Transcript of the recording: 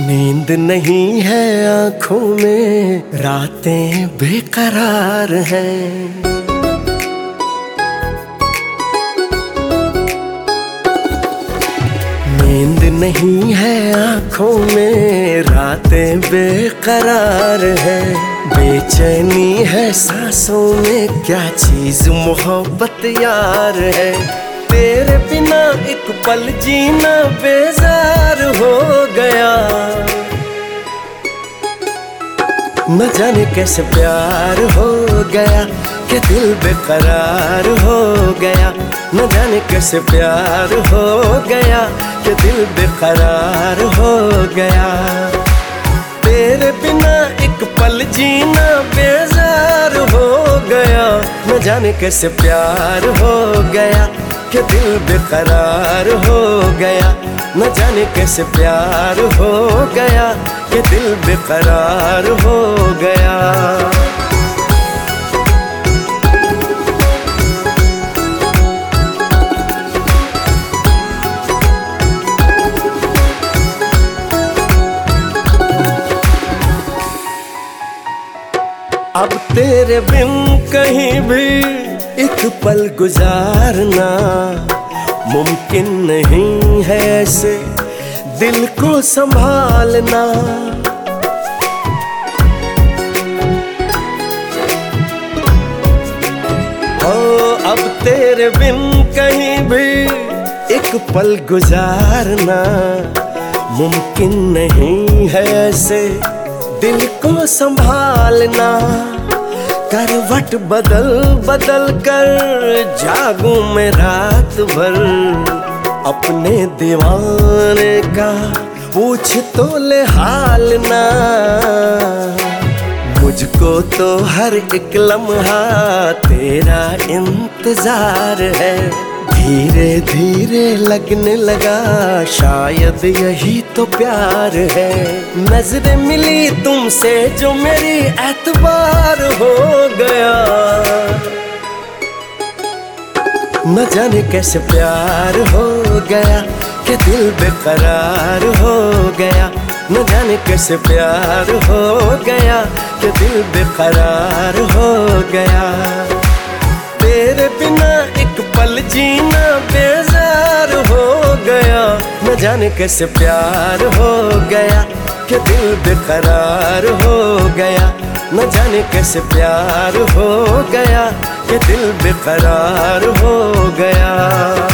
नींद नहीं है आँखों में, रातें बेकरार हैं। नींद नहीं है आँखों में, रातें बेकरार हैं। बेचैनी है सांसों में, क्या चीज मोहब्बत यार है। तेरे बिना एक पल जीना बेजार हो गया। न जाने कैसे प्यार हो गया कि दिल बेकरार हो गया। न जाने कैसे प्यार हो गया कि दिल बेकरार हो गया। तेरे बिना एक पल जीना बेजार हो गया। न जाने कैसे प्यार हो गया कि दिल बेकरार हो गया। न जाने कैसे प्यार हो गया कि दिल बेकरार हो गया। अब तेरे बिन कहीं भी एक पल गुजारना मुमकिन नहीं है, ऐसे दिल को संभालना। ओ अब तेरे बिन कहीं भी एक पल गुजारना मुमकिन नहीं है, ऐसे दिल को संभालना। करवट बदल बदल कर जागूं मैं रात भर, अपने दीवाने का पूछ तो ले हाल ना। मुझको तो हर एक लम्हा तेरा इंतजार है। धीरे धीरे लगने लगा शायद यही तो प्यार है। नजरें मिली तुमसे जो मेरी एतबार हो गया। न जाने कैसे प्यार हो गया कि दिल बेकरार हो गया। न जाने कैसे प्यार हो गया कि दिल बेकरार हो गया। तेरे बिना एक पल जीना बेजार हो गया। न जाने कैसे प्यार हो गया कि दिल बेकरार हो गया। न जाने कैसे प्यार हो गया कि दिल बेकरार हो गया।